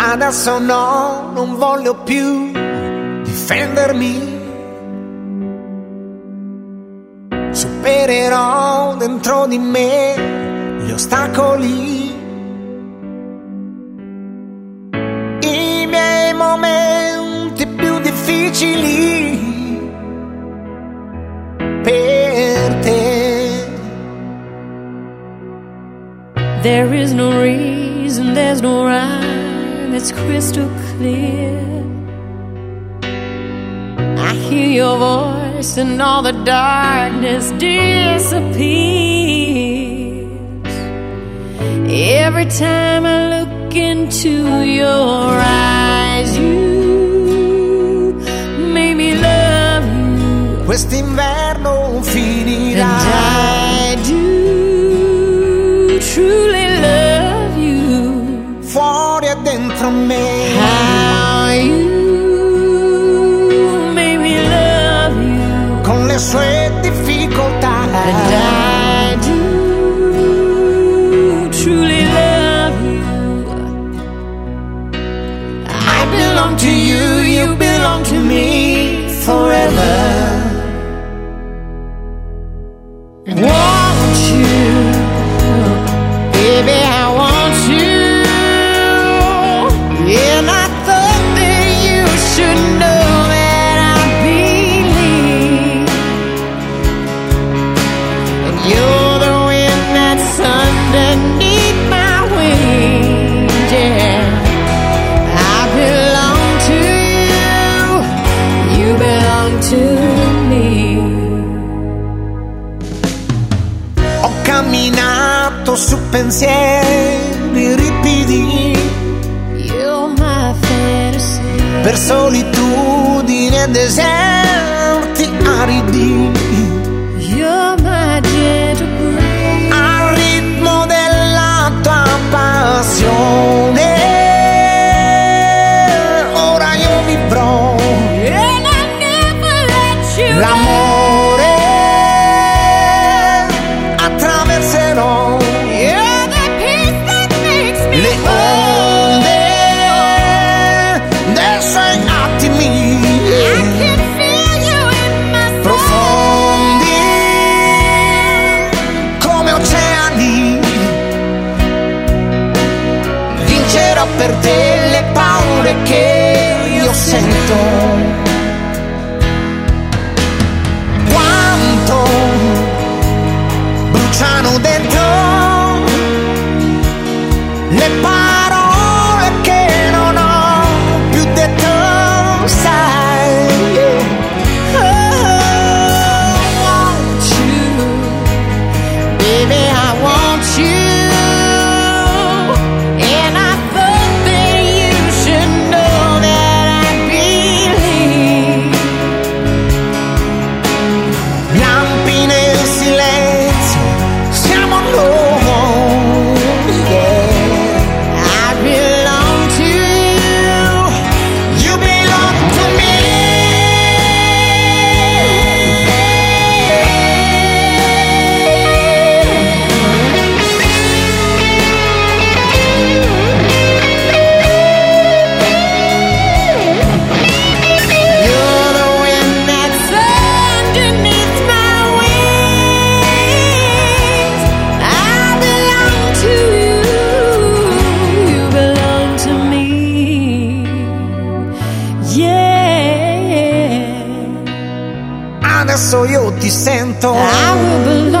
Adesso no, non voglio più difendermi. Supererò dentro di me gli ostacoli, i miei momenti più difficili per te. There is no reason, there's no rhyme, it's crystal clear. I hear your voice and all the darkness disappears. Every time I look into your eyes, you made me love you. Quest'inverno finirà. And I do truly love you. Fuori e dentro me. How you con le sue difficoltà. And I do truly love you. I belong to you, you belong to me forever. Want you, baby, I want you. And I thought that you should know that I believe. You're the wind that's underneath my wings, yeah. I belong to you, you belong to me. Ho camminato su pensieri ripidi, You're my fantasy. per solitudini e deserti aridi. You're my gentle breeze. Al ritmo della tua passione, ora io vivrò And I never let you l'amore, attraverserò You're the peace that makes me le onde dei suoi attimi I can feel you in my soul. profondi come oceani. Vincerò per te le paure che io sento. Quanto bruciano dentro le parole che non ho più detto, sai. Oh, want you, baby, I want you. And I thought that you should know that I believe. Lampi nel silenzio, siamo noi, yeah. I belong to You belong to me. You're the wind that's underneath my wings. I belong to you, you belong to me. Yeah, Adesso io ti sento. I will believe.